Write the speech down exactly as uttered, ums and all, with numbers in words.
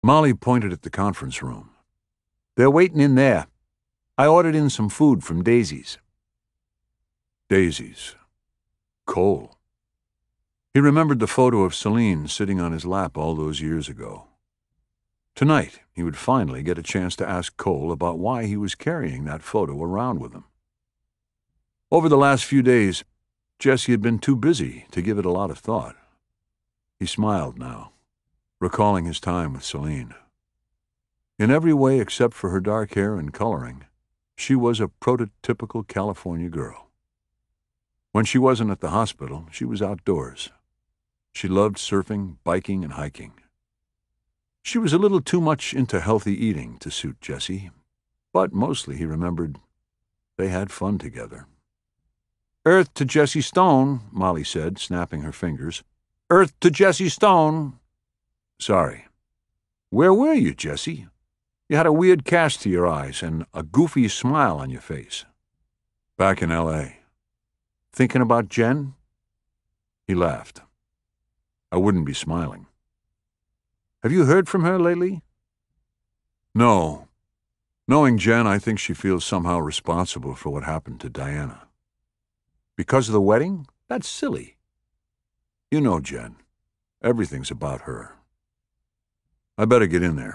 Molly pointed at the conference room. "They're waiting in there. I ordered in some food from Daisy's." Daisy's. Cole. He remembered the photo of Celine sitting on his lap all those years ago. Tonight, he would finally get a chance to ask Cole about why he was carrying that photo around with him. Over the last few days, Jessie had been too busy to give it a lot of thought. He smiled now, recalling his time with Celine. In every way except for her dark hair and coloring, she was a prototypical California girl. When she wasn't at the hospital, she was outdoors. She loved surfing, biking, and hiking. She was a little too much into healthy eating to suit Jessie, but mostly, he remembered, they had fun together. "Earth to Jessie Stone," Molly said, snapping her fingers. "Earth to Jessie Stone." "Sorry. Where were you, Jessie? You had a weird cast to your eyes and a goofy smile on your face." "Back in L A Thinking about Jen?" He laughed. "I wouldn't be smiling." "Have you heard from her lately?" "No. Knowing Jen, I think she feels somehow responsible for what happened to Diana." "Because of the wedding? That's silly." "You know Jen. Everything's about her." "I better get in there."